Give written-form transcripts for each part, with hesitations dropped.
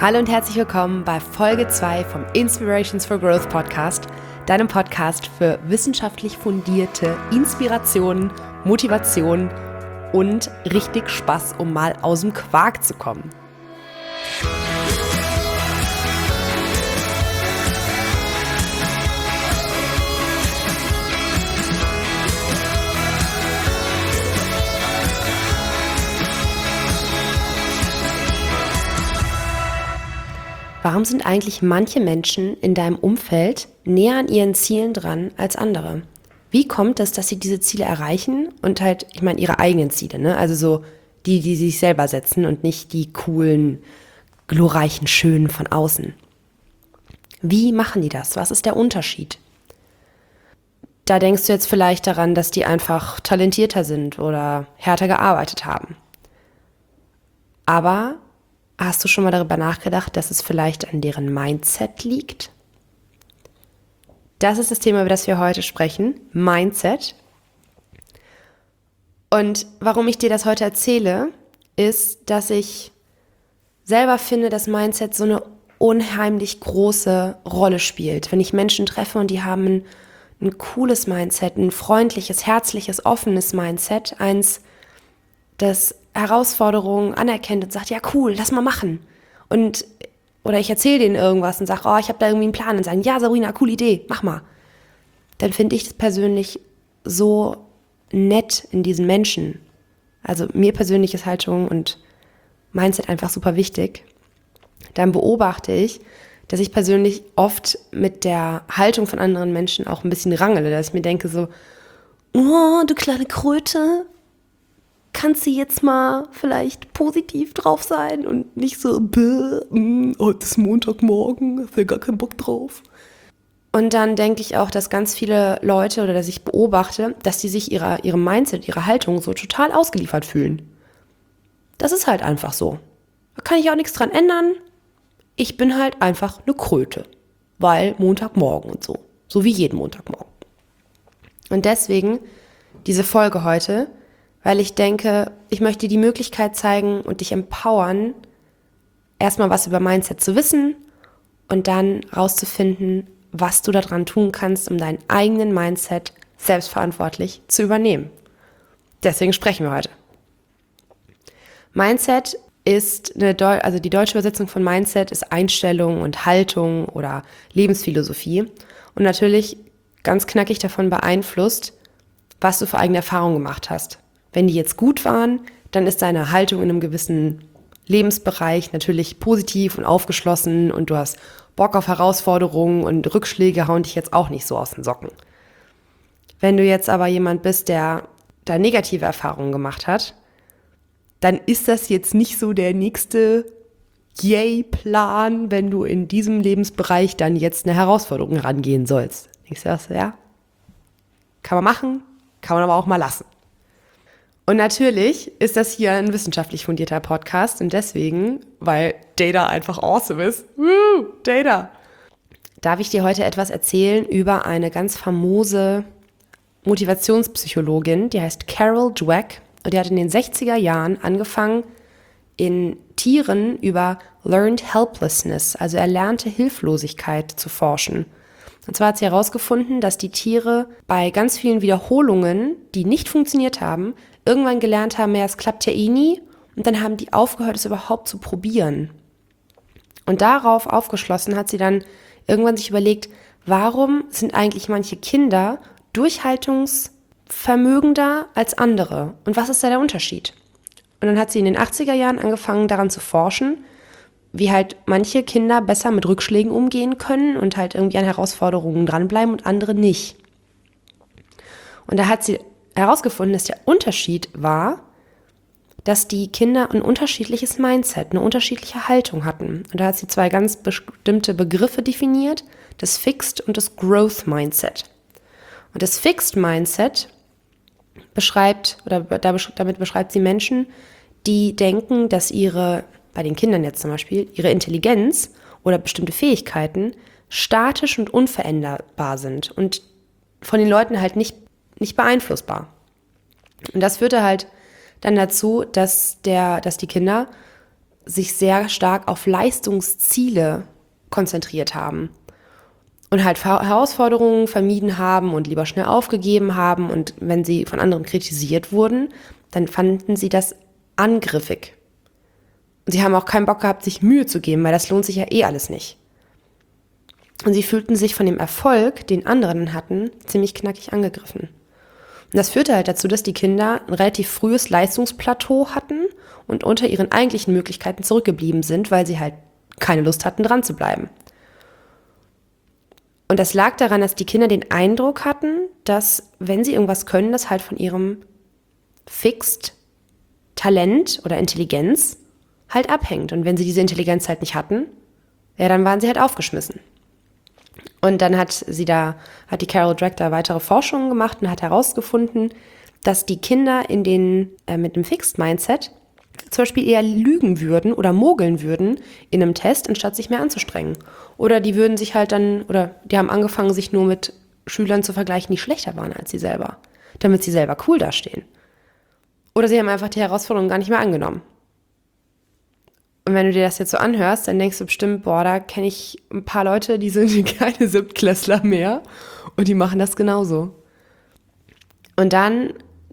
Hallo und herzlich willkommen bei Folge 2 vom Inspirations for Growth Podcast, deinem Podcast für wissenschaftlich fundierte Inspiration, Motivation und richtig Spaß, um mal aus dem Quark zu kommen. Warum sind eigentlich manche Menschen in deinem Umfeld näher an ihren Zielen dran als andere? Wie kommt es, dass sie diese Ziele erreichen und ihre eigenen Ziele, ne? Also so die sich selber setzen und nicht die coolen, glorreichen, schönen von außen. Wie machen die das? Was ist der Unterschied? Da denkst du jetzt vielleicht daran, dass die einfach talentierter sind oder härter gearbeitet haben. Aber hast du schon mal darüber nachgedacht, dass es vielleicht an deren Mindset liegt? Das ist das Thema, über das wir heute sprechen, Mindset. Und warum ich dir das heute erzähle, ist, dass ich selber finde, dass Mindset so eine unheimlich große Rolle spielt. Wenn ich Menschen treffe und die haben ein cooles Mindset, ein freundliches, herzliches, offenes Mindset, eins, das Herausforderungen anerkennt und sagt, ja cool, lass mal machen. Oder ich erzähle denen irgendwas und sage, oh, ich habe da irgendwie einen Plan und sagen, ja Sabrina, coole Idee, mach mal. Dann finde ich das persönlich so nett in diesen Menschen. Also mir persönlich ist Haltung und Mindset einfach super wichtig. Dann beobachte ich, dass ich persönlich oft mit der Haltung von anderen Menschen auch ein bisschen rangele, dass ich mir denke so, oh, du kleine Kröte, kannst du jetzt mal vielleicht positiv drauf sein und nicht so, heute ist Montagmorgen, hast ja gar keinen Bock drauf. Und dann denke ich auch, dass ganz viele Leute oder dass ich beobachte, dass die sich ihrem Mindset, ihrer Haltung so total ausgeliefert fühlen. Das ist halt einfach so. Da kann ich auch nichts dran ändern. Ich bin halt einfach eine Kröte, weil Montagmorgen und so. So wie jeden Montagmorgen. Und deswegen diese Folge heute, weil ich denke, ich möchte dir die Möglichkeit zeigen und dich empowern, erstmal was über Mindset zu wissen und dann rauszufinden, was du daran tun kannst, um deinen eigenen Mindset selbstverantwortlich zu übernehmen. Deswegen sprechen wir heute. Mindset ist die deutsche Übersetzung von Mindset ist Einstellung und Haltung oder Lebensphilosophie und natürlich ganz knackig davon beeinflusst, was du für eigene Erfahrungen gemacht hast. Wenn die jetzt gut waren, dann ist deine Haltung in einem gewissen Lebensbereich natürlich positiv und aufgeschlossen und du hast Bock auf Herausforderungen und Rückschläge hauen dich jetzt auch nicht so aus den Socken. Wenn du jetzt aber jemand bist, der da negative Erfahrungen gemacht hat, dann ist das jetzt nicht so der nächste Yay-Plan, wenn du in diesem Lebensbereich dann jetzt eine Herausforderung rangehen sollst. Denkst du das, ja? Kann man machen, kann man aber auch mal lassen. Und natürlich ist das hier ein wissenschaftlich fundierter Podcast und deswegen, weil Data einfach awesome ist, Data, darf ich dir heute etwas erzählen über eine ganz famose Motivationspsychologin, die heißt Carol Dweck und die hat in den 60er Jahren angefangen, in Tieren über Learned Helplessness, also erlernte Hilflosigkeit, zu forschen. Und zwar hat sie herausgefunden, dass die Tiere bei ganz vielen Wiederholungen, die nicht funktioniert haben, irgendwann gelernt haben, ja, es klappt ja eh nie. Und dann haben die aufgehört, es überhaupt zu probieren. Und darauf aufgeschlossen hat sie dann irgendwann sich überlegt, warum sind eigentlich manche Kinder durchhaltungsvermögender als andere? Und was ist da der Unterschied? Und dann hat sie in den 80er Jahren angefangen, daran zu forschen, wie halt manche Kinder besser mit Rückschlägen umgehen können und halt irgendwie an Herausforderungen dranbleiben und andere nicht. Und da hat sie herausgefunden, dass der Unterschied war, dass die Kinder ein unterschiedliches Mindset, eine unterschiedliche Haltung hatten. Und da hat sie zwei ganz bestimmte Begriffe definiert, das Fixed und das Growth Mindset. Und das Fixed Mindset damit beschreibt sie Menschen, die denken, dass bei den Kindern jetzt zum Beispiel, ihre Intelligenz oder bestimmte Fähigkeiten statisch und unveränderbar sind und von den Leuten halt nicht beeinflussbar. Und das führte halt dann dazu, dass die Kinder sich sehr stark auf Leistungsziele konzentriert haben und halt Herausforderungen vermieden haben und lieber schnell aufgegeben haben. Und wenn sie von anderen kritisiert wurden, dann fanden sie das angriffig. Und sie haben auch keinen Bock gehabt, sich Mühe zu geben, weil das lohnt sich ja eh alles nicht. Und sie fühlten sich von dem Erfolg, den anderen hatten, ziemlich knackig angegriffen. Und das führte halt dazu, dass die Kinder ein relativ frühes Leistungsplateau hatten und unter ihren eigentlichen Möglichkeiten zurückgeblieben sind, weil sie halt keine Lust hatten, dran zu bleiben. Und das lag daran, dass die Kinder den Eindruck hatten, dass, wenn sie irgendwas können, das halt von ihrem Fixed Talent oder Intelligenz halt abhängt. Und wenn sie diese Intelligenz halt nicht hatten, ja, dann waren sie halt aufgeschmissen. Und dann hat die Carol Dweck da weitere Forschungen gemacht und hat herausgefunden, dass die Kinder mit einem Fixed Mindset zum Beispiel eher lügen würden oder mogeln würden in einem Test, anstatt sich mehr anzustrengen. Oder die würden sich halt die haben angefangen, sich nur mit Schülern zu vergleichen, die schlechter waren als sie selber, damit sie selber cool dastehen. Oder sie haben einfach die Herausforderung gar nicht mehr angenommen. Und wenn du dir das jetzt so anhörst, dann denkst du bestimmt, boah, da kenne ich ein paar Leute, die sind keine Siebtklässler mehr und die machen das genauso. Und dann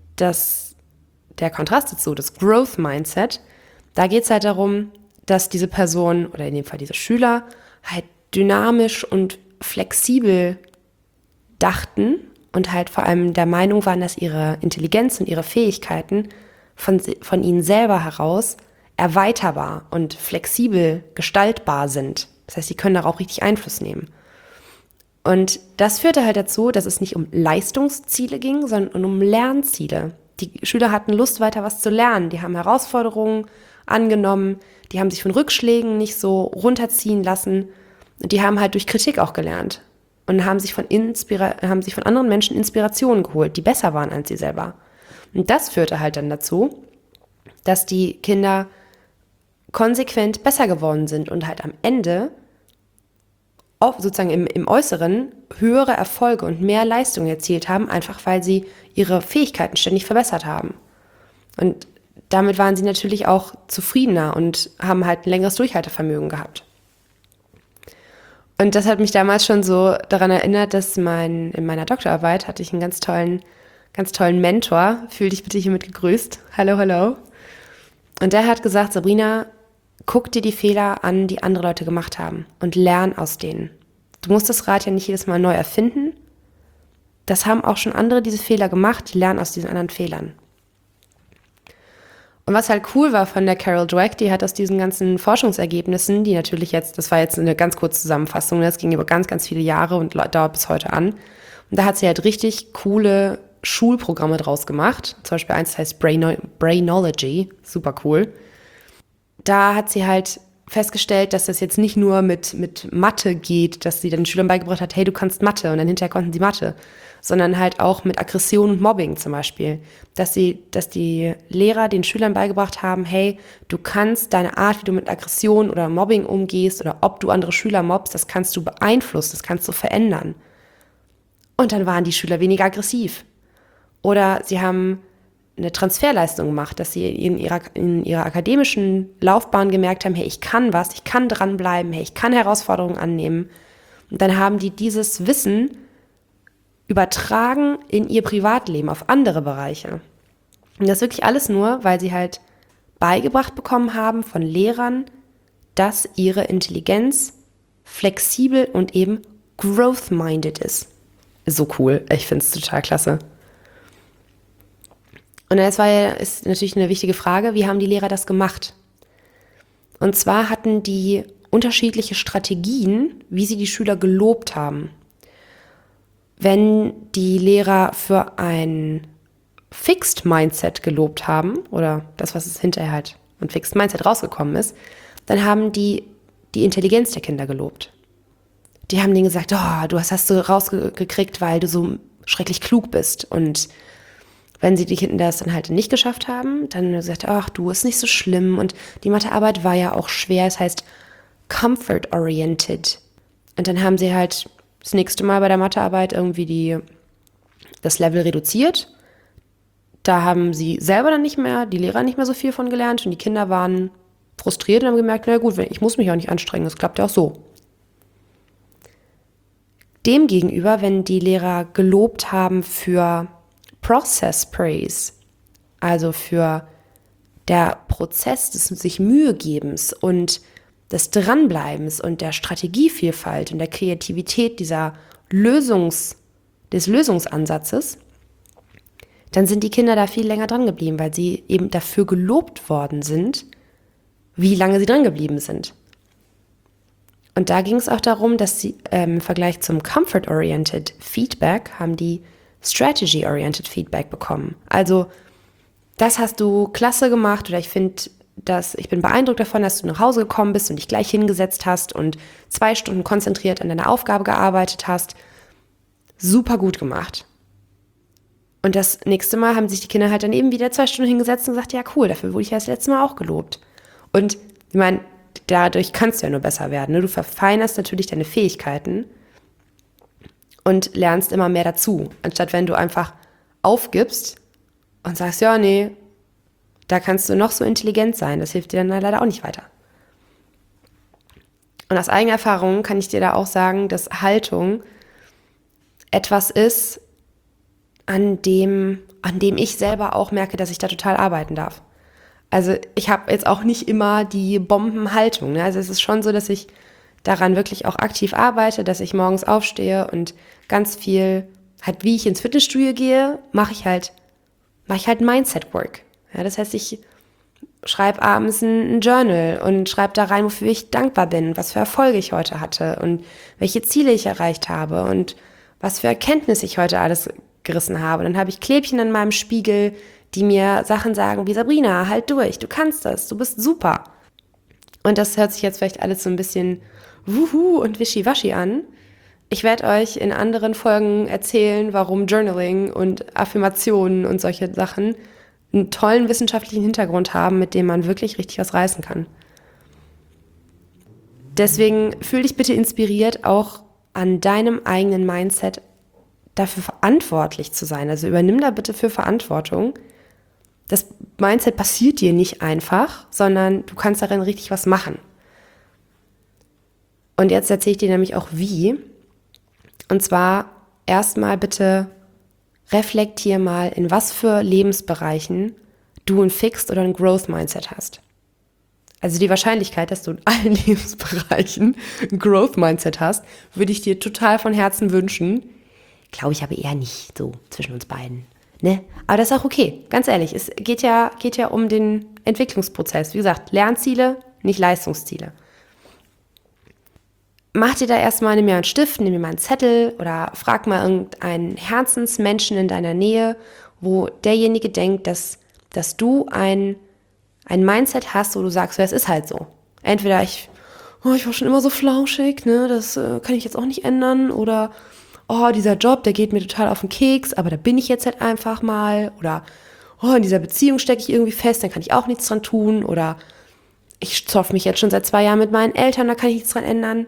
der Kontrast dazu, das Growth Mindset, da geht es halt darum, dass diese Person oder in dem Fall diese Schüler halt dynamisch und flexibel dachten und halt vor allem der Meinung waren, dass ihre Intelligenz und ihre Fähigkeiten von ihnen selber heraus erweiterbar und flexibel gestaltbar sind. Das heißt, sie können darauf richtig Einfluss nehmen. Und das führte halt dazu, dass es nicht um Leistungsziele ging, sondern um Lernziele. Die Schüler hatten Lust, weiter was zu lernen. Die haben Herausforderungen angenommen, die haben sich von Rückschlägen nicht so runterziehen lassen. Die haben halt durch Kritik auch gelernt und haben sich von anderen Menschen Inspirationen geholt, die besser waren als sie selber. Und das führte halt dann dazu, dass die Kinder konsequent besser geworden sind und halt am Ende auch sozusagen im Äußeren höhere Erfolge und mehr Leistung erzielt haben, einfach weil sie ihre Fähigkeiten ständig verbessert haben. Und damit waren sie natürlich auch zufriedener und haben halt ein längeres Durchhaltevermögen gehabt. Und das hat mich damals schon so daran erinnert, dass in meiner Doktorarbeit hatte ich einen ganz tollen Mentor. Fühl dich bitte hiermit gegrüßt. Hallo, hallo. Und der hat gesagt, Sabrina, guck dir die Fehler an, die andere Leute gemacht haben und lern aus denen. Du musst das Rad ja nicht jedes Mal neu erfinden. Das haben auch schon andere diese Fehler gemacht, die lernen aus diesen anderen Fehlern. Und was halt cool war von der Carol Dweck, die hat aus diesen ganzen Forschungsergebnissen, die natürlich das war jetzt eine ganz kurze Zusammenfassung, das ging über ganz, ganz viele Jahre und dauert bis heute an. Und da hat sie halt richtig coole Schulprogramme draus gemacht. Zum Beispiel eins heißt Brainology, super cool. Da hat sie halt festgestellt, dass das jetzt nicht nur mit Mathe geht, dass sie den Schülern beigebracht hat, hey, du kannst Mathe und dann hinterher konnten sie Mathe, sondern halt auch mit Aggression und Mobbing zum Beispiel, dass die Lehrer den Schülern beigebracht haben, hey, du kannst deine Art, wie du mit Aggression oder Mobbing umgehst oder ob du andere Schüler mobbst, das kannst du beeinflussen, das kannst du verändern. Und dann waren die Schüler weniger aggressiv. Oder sie haben eine Transferleistung gemacht, dass sie in ihrer akademischen Laufbahn gemerkt haben, hey, ich kann was, ich kann dranbleiben, hey, ich kann Herausforderungen annehmen. Und dann haben die dieses Wissen übertragen in ihr Privatleben, auf andere Bereiche. Und das wirklich alles nur, weil sie halt beigebracht bekommen haben von Lehrern, dass ihre Intelligenz flexibel und eben growth-minded ist. So cool, ich finde es total klasse. Und das ist natürlich eine wichtige Frage, wie haben die Lehrer das gemacht? Und zwar hatten die unterschiedliche Strategien, wie sie die Schüler gelobt haben. Wenn die Lehrer für ein Fixed Mindset gelobt haben, oder das, was es hinterher halt ein Fixed Mindset rausgekommen ist, dann haben die Intelligenz der Kinder gelobt. Die haben denen gesagt, oh, du hast du rausgekriegt, weil du so schrecklich klug bist. Und wenn die Kinder das dann halt nicht geschafft haben, dann gesagt, ach, du, ist nicht so schlimm. Und die Mathearbeit war ja auch schwer. Das heißt, comfort-oriented. Und dann haben sie halt das nächste Mal bei der Mathearbeit irgendwie das Level reduziert. Da haben sie selber dann nicht mehr, die Lehrer nicht mehr so viel von gelernt. Und die Kinder waren frustriert und haben gemerkt, na gut, ich muss mich auch nicht anstrengen, das klappt ja auch so. Demgegenüber, wenn die Lehrer gelobt haben für Process Praise, also für der Prozess des sich Mühegebens und des Dranbleibens und der Strategievielfalt und der Kreativität des Lösungsansatzes, dann sind die Kinder da viel länger dran geblieben, weil sie eben dafür gelobt worden sind, wie lange sie dran geblieben sind. Und da ging es auch darum, dass sie im Vergleich zum Comfort-Oriented Feedback haben die Strategy-Oriented Feedback bekommen. Also das hast du klasse gemacht oder ich bin beeindruckt davon, dass du nach Hause gekommen bist und dich gleich hingesetzt hast und 2 Stunden konzentriert an deiner Aufgabe gearbeitet hast. Super gut gemacht. Und das nächste Mal haben sich die Kinder halt dann eben wieder 2 Stunden hingesetzt und gesagt, ja cool, dafür wurde ich ja das letzte Mal auch gelobt. Und ich meine, dadurch kannst du ja nur besser werden. Ne? Du verfeinerst natürlich deine Fähigkeiten und lernst immer mehr dazu. Anstatt wenn du einfach aufgibst und sagst, ja, nee, da kannst du noch so intelligent sein. Das hilft dir dann leider auch nicht weiter. Und aus eigener Erfahrung kann ich dir da auch sagen, dass Haltung etwas ist, an dem ich selber auch merke, dass ich da total arbeiten darf. Also ich habe jetzt auch nicht immer die Bombenhaltung. Ne? Also es ist schon so, dass ich daran wirklich auch aktiv arbeite, dass ich morgens aufstehe und ganz viel, halt wie ich ins Fitnessstudio gehe, mache ich halt Mindset-Work. Ja, das heißt, ich schreibe abends ein Journal und schreibe da rein, wofür ich dankbar bin, was für Erfolge ich heute hatte und welche Ziele ich erreicht habe und was für Erkenntnisse ich heute alles gerissen habe. Dann habe ich Klebchen an meinem Spiegel, die mir Sachen sagen wie Sabrina, halt durch, du kannst das, du bist super. Und das hört sich jetzt vielleicht alles so ein bisschen wuhu und wischiwaschi an. Ich werde euch in anderen Folgen erzählen, warum Journaling und Affirmationen und solche Sachen einen tollen wissenschaftlichen Hintergrund haben, mit dem man wirklich richtig was reißen kann. Deswegen fühl dich bitte inspiriert, auch an deinem eigenen Mindset dafür verantwortlich zu sein. Also übernimm da bitte für Verantwortung. Das Mindset passiert dir nicht einfach, sondern du kannst darin richtig was machen. Und jetzt erzähle ich dir nämlich auch wie. Und zwar erstmal bitte reflektier mal, in was für Lebensbereichen du ein Fixed oder ein Growth Mindset hast. Also die Wahrscheinlichkeit, dass du in allen Lebensbereichen ein Growth Mindset hast, würde ich dir total von Herzen wünschen. Glaube ich aber eher nicht, so zwischen uns beiden. Ne? Aber das ist auch okay, ganz ehrlich. Es geht ja um den Entwicklungsprozess. Wie gesagt, Lernziele, nicht Leistungsziele. Mach dir da erstmal, nimm mir einen Stift, nimm mir mal einen Zettel oder frag mal irgendeinen Herzensmenschen in deiner Nähe, wo derjenige denkt, dass du ein Mindset hast, wo du sagst, ja, es ist halt so. Entweder ich war schon immer so flauschig, ne, das kann ich jetzt auch nicht ändern, oder dieser Job, der geht mir total auf den Keks, aber da bin ich jetzt halt einfach mal, oder in dieser Beziehung stecke ich irgendwie fest, dann kann ich auch nichts dran tun, oder ich zoff mich jetzt schon seit 2 Jahren mit meinen Eltern, da kann ich nichts dran ändern.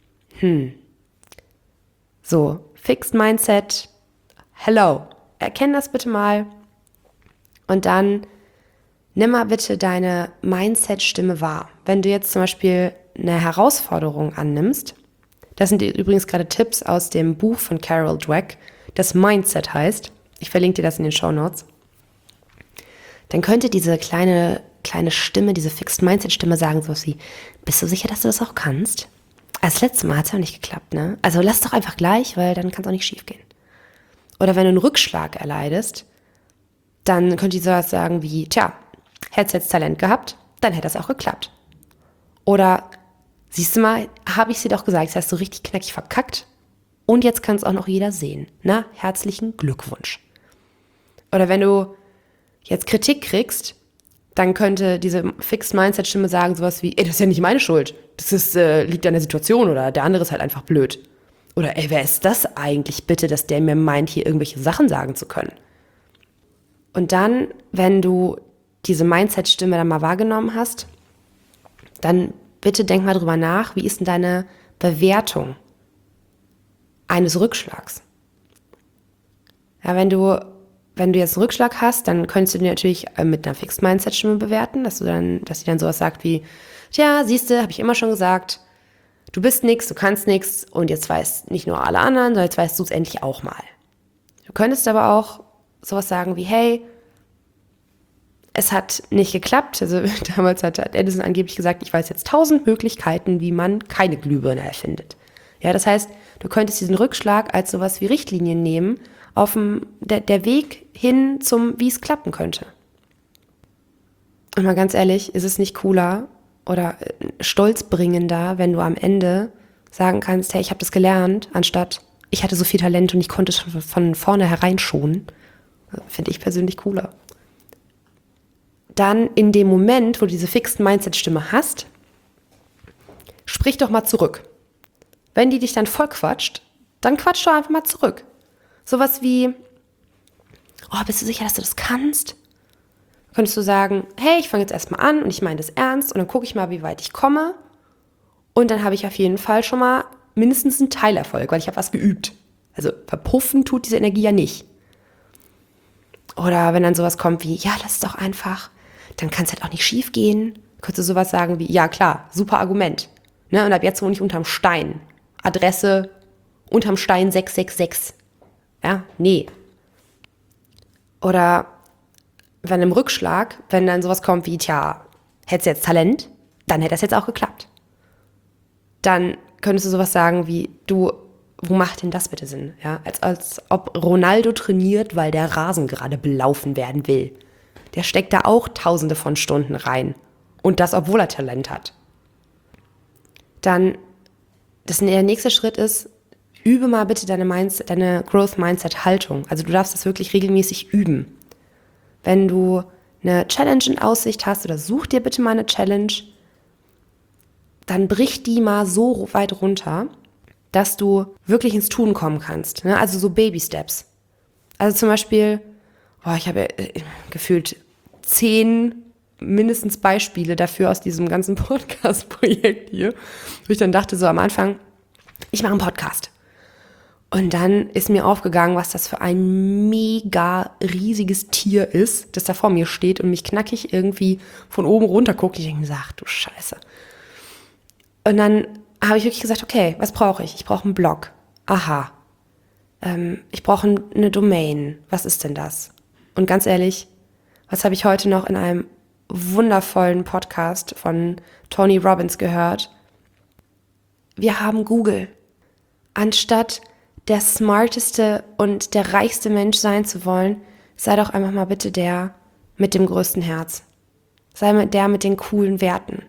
So, Fixed Mindset, hello, erkenn das bitte mal und dann nimm mal bitte deine Mindset-Stimme wahr. Wenn du jetzt zum Beispiel eine Herausforderung annimmst, das sind übrigens gerade Tipps aus dem Buch von Carol Dweck, das Mindset heißt, ich verlinke dir das in den Shownotes, dann könnte diese kleine Stimme, diese Fixed Mindset-Stimme sagen sowas wie, bist du sicher, dass du das auch kannst? Das letzte Mal hat es ja nicht geklappt, ne? Also lass doch einfach gleich, weil dann kann es auch nicht schief gehen. Oder wenn du einen Rückschlag erleidest, dann könnte die sowas sagen wie, hättest jetzt Talent gehabt, dann hätte das auch geklappt. Oder, siehst du mal, habe ich dir doch gesagt, das hast du richtig knackig verkackt und jetzt kann es auch noch jeder sehen. Na, herzlichen Glückwunsch. Oder wenn du jetzt Kritik kriegst, dann könnte diese Fixed Mindset Stimme sagen sowas wie, das ist ja nicht meine Schuld, das liegt an der Situation oder der andere ist halt einfach blöd. Oder wer ist das eigentlich bitte, dass der mir meint, hier irgendwelche Sachen sagen zu können? Und dann, wenn du diese Mindset-Stimme dann mal wahrgenommen hast, dann bitte denk mal drüber nach, wie ist denn deine Bewertung eines Rückschlags? Ja, wenn wenn du jetzt einen Rückschlag hast, dann könntest du dir natürlich mit einer Fixed Mindset-Stimme bewerten, dass sie dann sowas sagt wie, tja, siehste, habe ich immer schon gesagt, du bist nix, du kannst nix und jetzt weiß nicht nur alle anderen, sondern jetzt weißt du es endlich auch mal. Du könntest aber auch sowas sagen wie, hey, es hat nicht geklappt. Also damals hat Edison angeblich gesagt, ich weiß jetzt 1000 Möglichkeiten, wie man keine Glühbirne erfindet. Ja, das heißt, du könntest diesen Rückschlag als sowas wie Richtlinien nehmen, auf der Weg hin zum, wie es klappen könnte. Und mal ganz ehrlich, ist es nicht cooler oder stolzbringender, wenn du am Ende sagen kannst, hey, ich habe das gelernt, anstatt ich hatte so viel Talent und ich konnte es von vornherein schon. Finde ich persönlich cooler. Dann in dem Moment, wo du diese Fixed Mindset-Stimme hast, sprich doch mal zurück. Wenn die dich dann voll quatscht, dann quatsch doch einfach mal zurück. Sowas wie, oh, bist du sicher, dass du das kannst? Könntest du sagen, hey, ich fange jetzt erstmal an und ich meine das ernst und dann gucke ich mal, wie weit ich komme. Und dann habe ich auf jeden Fall schon mal mindestens einen Teilerfolg, weil ich habe was geübt. Also verpuffen tut diese Energie ja nicht. Oder wenn dann sowas kommt wie, ja, lass es doch einfach, dann kann es halt auch nicht schief gehen. Könntest du sowas sagen wie, ja klar, super Argument. Ne? Und ab jetzt wohne ich unterm Stein. Adresse unterm Stein 666. Ja, nee. Oder wenn im Rückschlag, wenn dann sowas kommt wie, tja, hättest du jetzt Talent, dann hätte das jetzt auch geklappt. Dann könntest du sowas sagen wie, du, wo macht denn das bitte Sinn? Ja, als ob Ronaldo trainiert, weil der Rasen gerade belaufen werden will. Der steckt da auch Tausende von Stunden rein. Und das, obwohl er Talent hat. Dann, der nächste Schritt ist, übe mal bitte deine Growth Mindset Haltung. Also du darfst das wirklich regelmäßig üben. Wenn du eine Challenge in Aussicht hast oder such dir bitte mal eine Challenge, dann brich die mal so weit runter, dass du wirklich ins Tun kommen kannst. Ne? Also so Baby-Steps. Also zum Beispiel, ich habe gefühlt 10 mindestens Beispiele dafür aus diesem ganzen Podcast-Projekt hier, wo ich dann dachte so am Anfang, ich mache einen Podcast. Und dann ist mir aufgegangen, was das für ein mega riesiges Tier ist, das da vor mir steht und mich knackig irgendwie von oben runter guckt. Ich denke mir, ach du Scheiße. Und dann habe ich wirklich gesagt, okay, was brauche ich? Ich brauche einen Blog. Aha. Ich brauche eine Domain. Was ist denn das? Und ganz ehrlich, was habe ich heute noch in einem wundervollen Podcast von Tony Robbins gehört? Wir haben Google. Anstatt der smarteste und der reichste Mensch sein zu wollen, sei doch einfach mal bitte der mit dem größten Herz. Sei der mit den coolen Werten.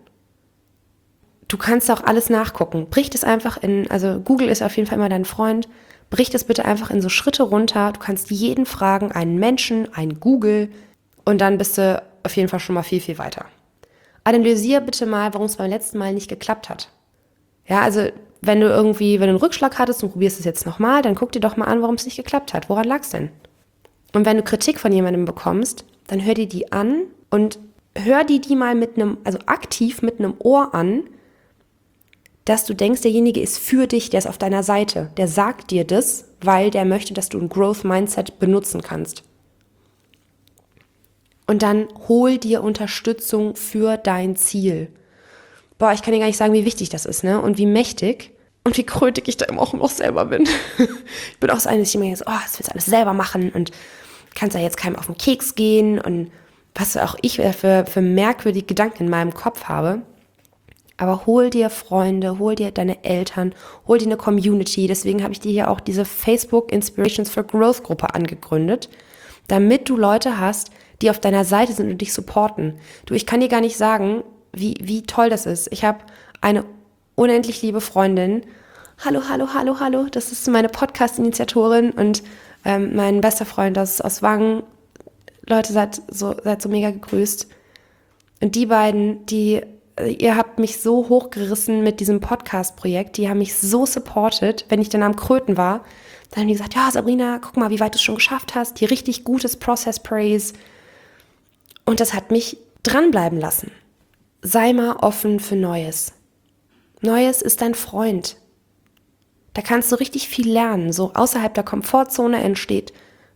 Du kannst auch alles nachgucken. Brich das einfach also Google ist auf jeden Fall immer dein Freund. Brich das bitte einfach in so Schritte runter. Du kannst jeden fragen, einen Menschen, einen Google und dann bist du auf jeden Fall schon mal viel, viel weiter. Analysier bitte mal, warum es beim letzten Mal nicht geklappt hat. Ja, also wenn du einen Rückschlag hattest und probierst es jetzt nochmal, dann guck dir doch mal an, warum es nicht geklappt hat. Woran lag es denn? Und wenn du Kritik von jemandem bekommst, dann hör dir die an und hör die mal aktiv mit einem Ohr an, dass du denkst, derjenige ist für dich, der ist auf deiner Seite. Der sagt dir das, weil der möchte, dass du ein Growth Mindset benutzen kannst. Und dann hol dir Unterstützung für dein Ziel. Ich kann dir gar nicht sagen, wie wichtig das ist, ne? Und wie mächtig und wie krötig ich da immer auch noch selber bin. Ich bin auch so eine, dass ich immer so, das willst du alles selber machen und kannst da jetzt keinem auf den Keks gehen und was auch ich für merkwürdige Gedanken in meinem Kopf habe. Aber hol dir Freunde, hol dir deine Eltern, hol dir eine Community. Deswegen habe ich dir hier auch diese Facebook Inspirations for Growth Gruppe angegründet, damit du Leute hast, die auf deiner Seite sind und dich supporten. Du, ich kann dir gar nicht sagen, wie toll das ist. Ich habe eine unendlich liebe Freundin. Hallo. Das ist meine Podcast-Initiatorin und mein bester Freund aus Wangen. Leute, seid so mega gegrüßt. Und die beiden, ihr habt mich so hochgerissen mit diesem Podcast-Projekt. Die haben mich so supportet, wenn ich dann am Kröten war. Dann haben die gesagt, ja, Sabrina, guck mal, wie weit du es schon geschafft hast. Hier richtig gutes Process-Praise. Und das hat mich dranbleiben lassen. Sei mal offen für Neues. Neues ist dein Freund. Da kannst du richtig viel lernen. So außerhalb der Komfortzone entsteht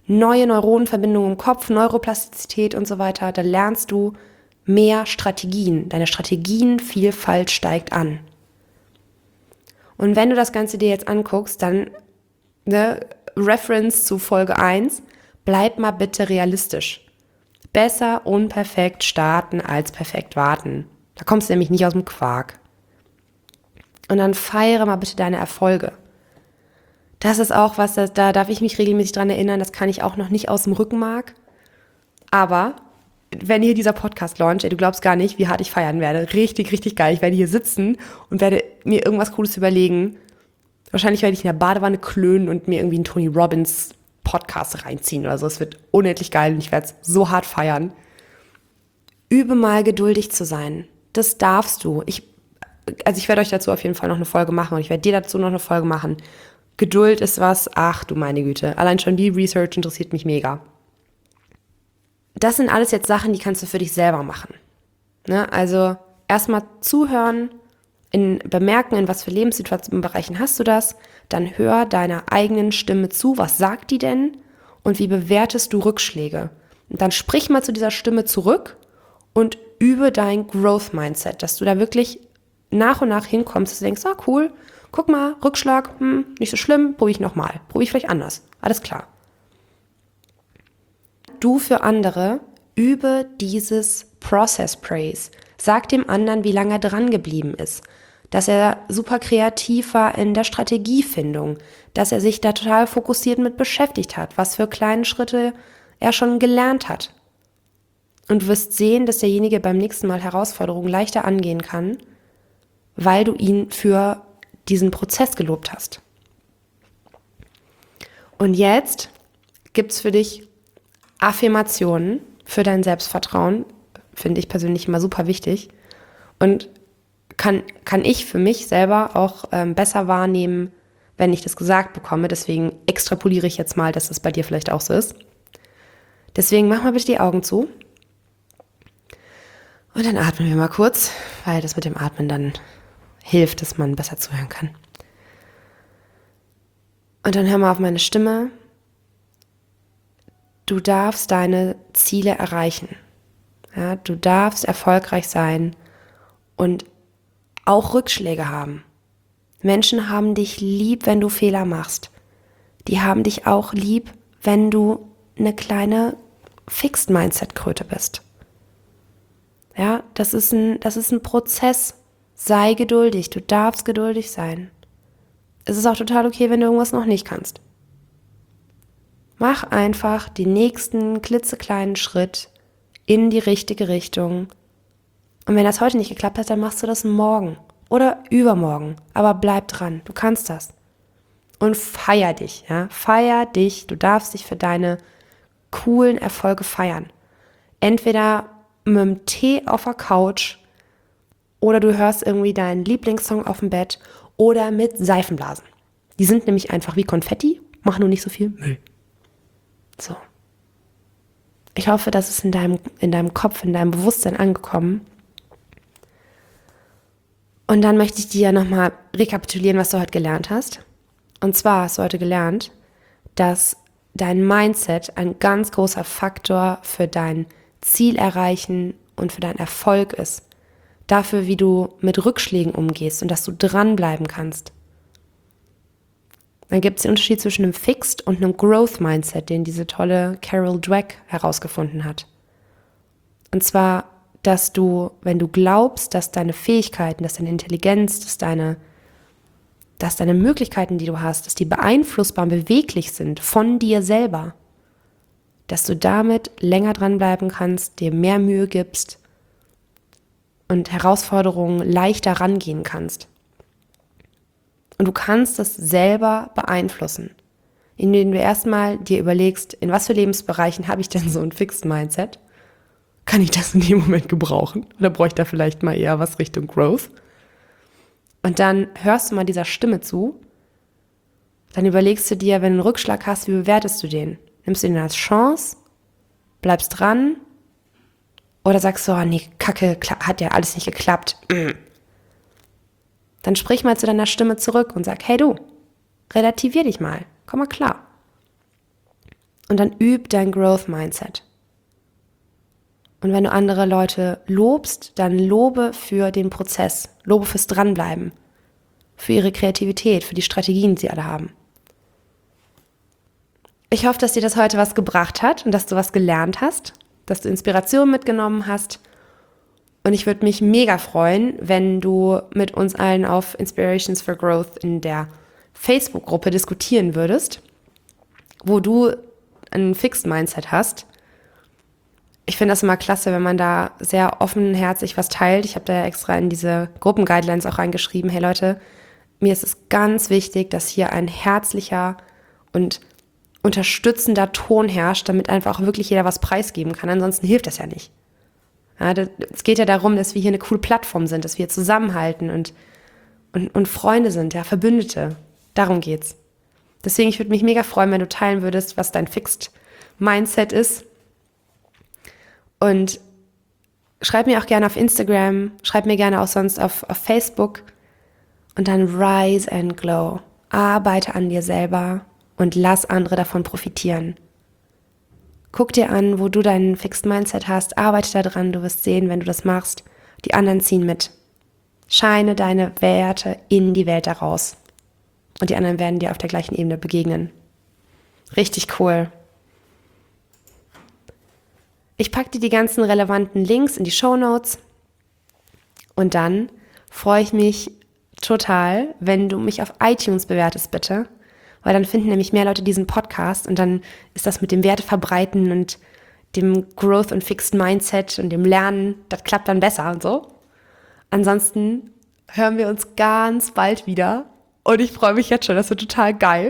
neue Neuronenverbindungen im Kopf, Neuroplastizität und so weiter. Da lernst du mehr Strategien. Deine Strategienvielfalt steigt an. Und wenn du das Ganze dir jetzt anguckst, dann Reference zu Folge 1, bleib mal bitte realistisch. Besser unperfekt starten als perfekt warten. Da kommst du nämlich nicht aus dem Quark. Und dann feiere mal bitte deine Erfolge. Das ist auch was, da darf ich mich regelmäßig dran erinnern, das kann ich auch noch nicht aus dem Rückenmark. Aber wenn hier dieser Podcast launcht, du glaubst gar nicht, wie hart ich feiern werde. Richtig, richtig geil. Ich werde hier sitzen und werde mir irgendwas Cooles überlegen. Wahrscheinlich werde ich in der Badewanne klönen und mir irgendwie einen Tony Robbins Podcast reinziehen oder so. Es wird unendlich geil und ich werde es so hart feiern. Übe mal geduldig zu sein. Das darfst du. Ich werde euch dazu auf jeden Fall noch eine Folge machen und ich werde dir dazu noch eine Folge machen. Geduld ist was, ach du meine Güte. Allein schon die Research interessiert mich mega. Das sind alles jetzt Sachen, die kannst du für dich selber machen. Ne? Also erstmal zuhören, bemerken, in was für Lebenssituationen, Bereichen hast du das. Dann hör deiner eigenen Stimme zu. Was sagt die denn? Und wie bewertest du Rückschläge? Und dann sprich mal zu dieser Stimme zurück und übe dein Growth Mindset, dass du da wirklich nach und nach hinkommst, dass du denkst, cool, guck mal, Rückschlag, nicht so schlimm, probiere ich nochmal, probiere ich vielleicht anders, alles klar. Du für andere, übe dieses Process Praise. Sag dem anderen, wie lange er dran geblieben ist, dass er super kreativ war in der Strategiefindung, dass er sich da total fokussiert mit beschäftigt hat, was für kleine Schritte er schon gelernt hat. Und du wirst sehen, dass derjenige beim nächsten Mal Herausforderungen leichter angehen kann, weil du ihn für diesen Prozess gelobt hast. Und jetzt gibt es für dich Affirmationen für dein Selbstvertrauen, finde ich persönlich immer super wichtig und kann ich für mich selber auch besser wahrnehmen, wenn ich das gesagt bekomme. Deswegen extrapoliere ich jetzt mal, dass es bei dir vielleicht auch so ist. Deswegen mach mal bitte die Augen zu und dann atmen wir mal kurz, weil das mit dem Atmen dann hilft, dass man besser zuhören kann. Und dann hör mal auf meine Stimme. Du darfst deine Ziele erreichen. Ja, du darfst erfolgreich sein und auch Rückschläge haben. Menschen haben dich lieb, wenn du Fehler machst. Die haben dich auch lieb, wenn du eine kleine Fixed-Mindset-Kröte bist. Ja, das ist ein Prozess. Sei geduldig, du darfst geduldig sein. Es ist auch total okay, wenn du irgendwas noch nicht kannst. Mach einfach den nächsten klitzekleinen Schritt in die richtige Richtung. Und wenn das heute nicht geklappt hat, dann machst du das morgen oder übermorgen. Aber bleib dran, du kannst das. Und feier dich, ja, feier dich. Du darfst dich für deine coolen Erfolge feiern. Entweder mit dem Tee auf der Couch oder du hörst irgendwie deinen Lieblingssong auf dem Bett oder mit Seifenblasen. Die sind nämlich einfach wie Konfetti, machen nur nicht so viel Müll. So. Ich hoffe, das ist in deinem Kopf, in deinem Bewusstsein angekommen. Und dann möchte ich dir nochmal rekapitulieren, was du heute gelernt hast. Und zwar hast du heute gelernt, dass dein Mindset ein ganz großer Faktor für dein Ziel erreichen und für deinen Erfolg ist. Dafür, wie du mit Rückschlägen umgehst und dass du dranbleiben kannst. Dann gibt es den Unterschied zwischen einem Fixed und einem Growth Mindset, den diese tolle Carol Dweck herausgefunden hat. Und zwar, dass du, wenn du glaubst, dass deine Fähigkeiten, dass deine Intelligenz, dass deine Möglichkeiten, die du hast, dass die beeinflussbar und beweglich sind von dir selber, dass du damit länger dranbleiben kannst, dir mehr Mühe gibst und Herausforderungen leichter rangehen kannst. Und du kannst das selber beeinflussen, indem du erstmal dir überlegst, in was für Lebensbereichen habe ich denn so ein Fixed Mindset? Kann ich das in dem Moment gebrauchen? Oder brauche ich da vielleicht mal eher was Richtung Growth? Und dann hörst du mal dieser Stimme zu. Dann überlegst du dir, wenn du einen Rückschlag hast, wie bewertest du den? Nimmst du den als Chance? Bleibst dran? Oder sagst du, nee, Kacke, hat ja alles nicht geklappt. Dann sprich mal zu deiner Stimme zurück und sag, hey du, relativier dich mal, komm mal klar. Und dann üb dein Growth Mindset. Und wenn du andere Leute lobst, dann lobe für den Prozess, lobe fürs Dranbleiben, für ihre Kreativität, für die Strategien, die sie alle haben. Ich hoffe, dass dir das heute was gebracht hat und dass du was gelernt hast, dass du Inspiration mitgenommen hast. Und ich würde mich mega freuen, wenn du mit uns allen auf Inspirations for Growth in der Facebook-Gruppe diskutieren würdest, wo du ein Fixed Mindset hast. Ich finde das immer klasse, wenn man da sehr offenherzig was teilt. Ich habe da ja extra in diese Gruppenguidelines auch reingeschrieben, hey Leute, mir ist es ganz wichtig, dass hier ein herzlicher und unterstützender Ton herrscht, damit einfach auch wirklich jeder was preisgeben kann. Ansonsten hilft das ja nicht. Ja, es geht ja darum, dass wir hier eine coole Plattform sind, dass wir zusammenhalten und Freunde sind, ja, Verbündete. Darum geht's. Deswegen, ich würde mich mega freuen, wenn du teilen würdest, was dein Fixed Mindset ist. Und schreib mir auch gerne auf Instagram, schreib mir gerne auch sonst auf Facebook. Und dann rise and glow. Arbeite an dir selber und lass andere davon profitieren. Guck dir an, wo du dein Fixed Mindset hast, arbeite daran, du wirst sehen, wenn du das machst, die anderen ziehen mit. Scheine deine Werte in die Welt daraus. Und die anderen werden dir auf der gleichen Ebene begegnen. Richtig cool. Ich packe dir die ganzen relevanten Links in die Shownotes und dann freue ich mich total, wenn du mich auf iTunes bewertest, bitte. Weil dann finden nämlich mehr Leute diesen Podcast und dann ist das mit dem Werteverbreiten und dem Growth und Fixed Mindset und dem Lernen, das klappt dann besser und so. Ansonsten hören wir uns ganz bald wieder und ich freue mich jetzt schon, das wird total geil.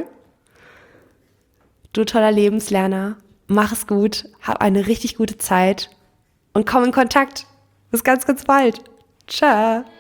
Du toller Lebenslerner, mach es gut, hab eine richtig gute Zeit und komm in Kontakt. Bis ganz, ganz bald. Ciao.